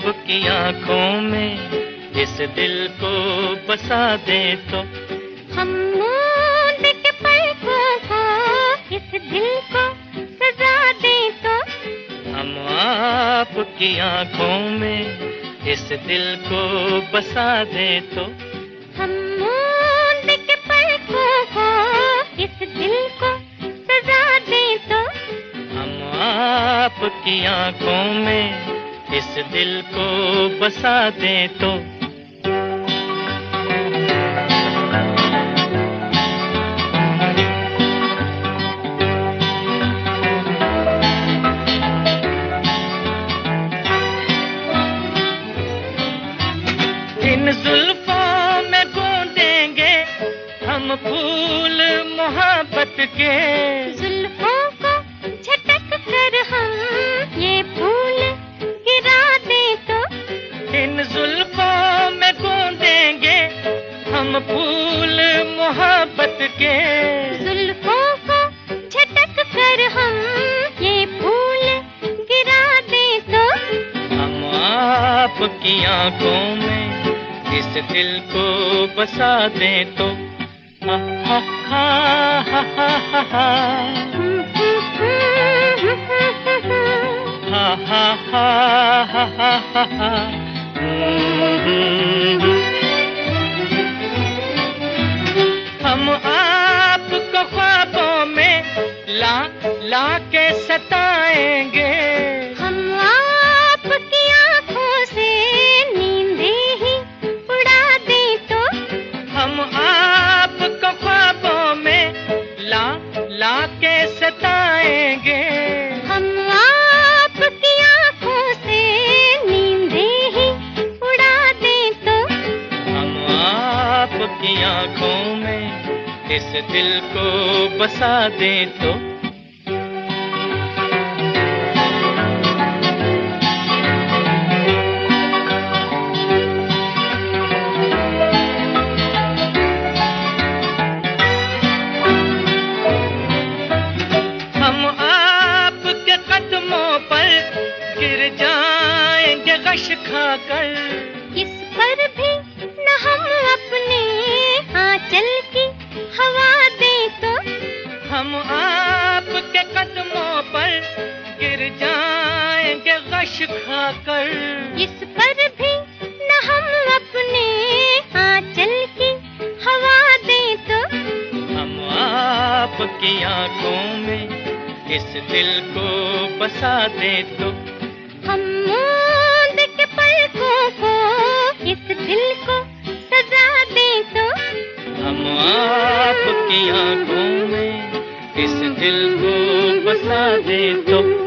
आपकी आंखों में इस दिल को बसा दे तो हम मूंद के पलकों को इस दिल को सजा दे तो हम आपकी आंखों में इस दिल को बसा दे तो हम मूंद के पलकों को इस दिल को सजा दे तो हम आपकी आंखों में इस दिल को बसा दे तो इन जुल्फों में गूंदेंगे हम फूल मोहब्बत के। जुल्फों को झटक कर हम ये फूल गिरा दे तो इन जुल्फों में गूंदेंगे हम फूल मोहब्बत के। जुल्फों को झटक कर हम ये फूल गिरा दे तो हम आपकी आंखों में इस दिल को बसा दे तो हा हा हा हा हा हा हा हा हा हा हा। हम आपको ख्वाबों में ला ला के सताएंगे। हम आपकी आंखों से नींदें ही उड़ा दे तो हम आपको ख्वाबों में ला ला के सताएंगे। हम आपकी आंखों से नींदें ही उड़ा दे तो हम आपकी आंखों में इस दिल को बसा दे तो हम आपके कदमों पर गिर जाएंगे गश खाकर। इस पर भी न हम अपने आंचल की हवा दे तो हम आपके कदमों पर गिर जाएंगे गश खाकर। इस पर भी न हम अपने आंचल की हवा दे तो हम आपकी आंखों में इस दिल को बसा दे तो हम मूंद के पलकों को इस दिल को सजा दे तो हम आपकी आंखों में इस दिल को बसा दे तो